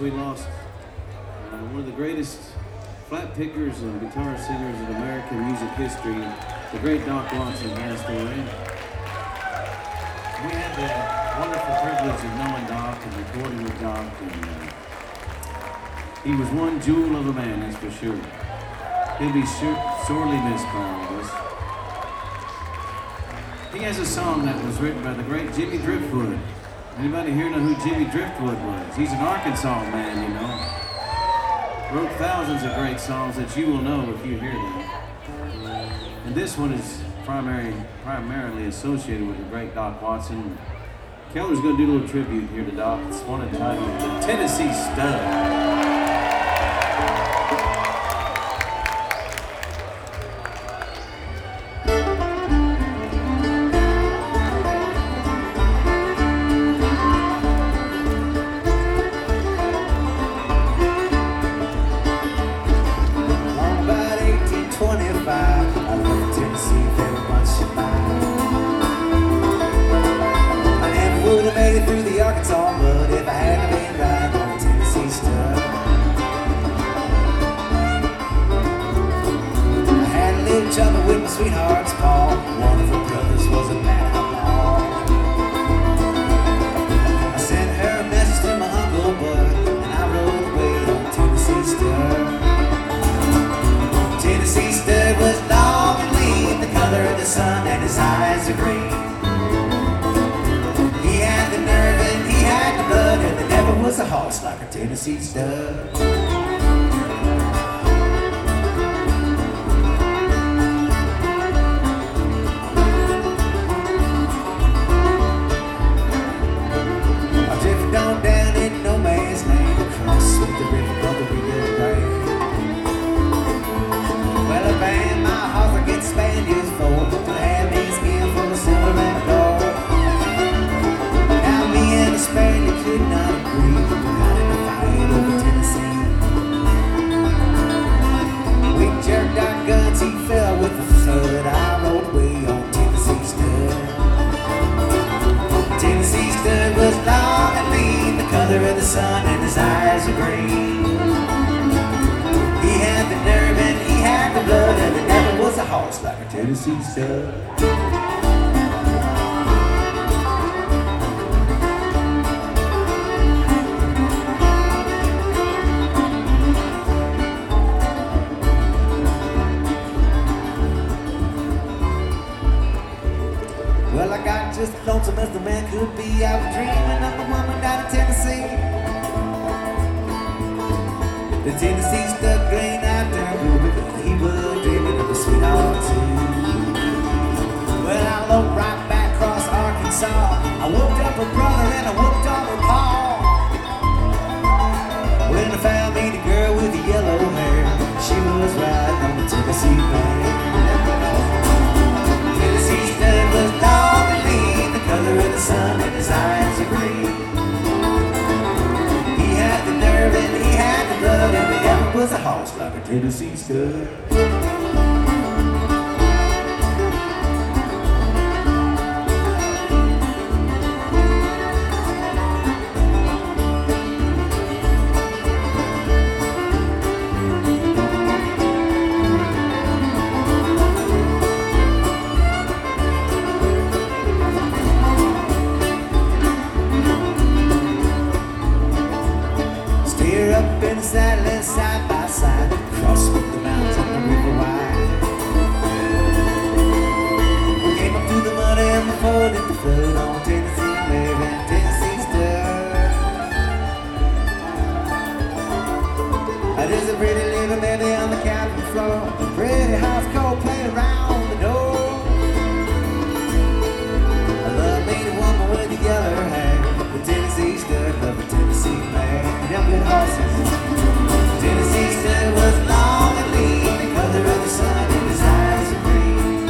We lost one of the greatest flat pickers and guitar singers in American music history. The great Doc Watson passed away. We had the wonderful privilege of knowing Doc and recording with Doc, and he was one jewel of a man, that's for sure. He'll be sorely missed by all of us. He has a song that was written by the great Jimmy Driftwood. Anybody here know who Jimmy Driftwood was? He's an Arkansas man, you know. Wrote thousands of great songs that you will know if you hear them. And this one is primarily associated with the great Doc Watson. Keller's going to do a little tribute here to Doc. It's one entitled The Tennessee Stud. Through the Arkansas mud if I hadn't been riding on a Tennessee stud. I had a little trouble with my sweetheart's paw. One of her brothers was a bad outlaw. I sent her a message to my Uncle Bud, and I rode away on a Tennessee stud. Tennessee stud was long and lean, the color of the sun, and his eyes are green. Was a horse like a Tennessee stud. I drifted on down in no man's land across with the river of the Rio Grande. Well, I banned my horse, I get Spaniards for to have me skin full of silver and gold. Now me and the Spaniard could not agree. He fell with the thud. I rode away on Tennessee stud. Tennessee stud was long and lean, the color of the sun, and his eyes were green. He had the nerve and he had the blood, and there never was a horse like a Tennessee stud. Well, I got just as lonesome as the man could be. I was dreaming of a woman down in Tennessee. The Tennessee stud grain out there blue, because he was dreaming of a sweetheart too. Well, I looked right back across Arkansas. I whooped up her brother and I whooped on her paw. When I found me the girl with the yellow hair, she was riding on the Tennessee mare. Tennessee stud was long and lean, the color of the sun, and his eyes are green. He had the nerve and he had the blood, and there never was a horse like a Tennessee stud. Up in the saddle and side by side, cross with the mountains and the river wide. Came up through the mud and the flood at the flood on Tennessee mare and Tennessee stud. There's a pretty little baby on the cabin floor, a pretty house coat playing around the door. I love me the woman with the yellow hair, the Tennessee stud, love the Tennessee mare. Them good horses. Tennessee stud was long and lean, the color of the sun, and his eyes are green.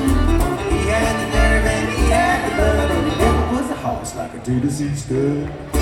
He had the nerve and he had the blood, and there never was a horse like a Tennessee stud.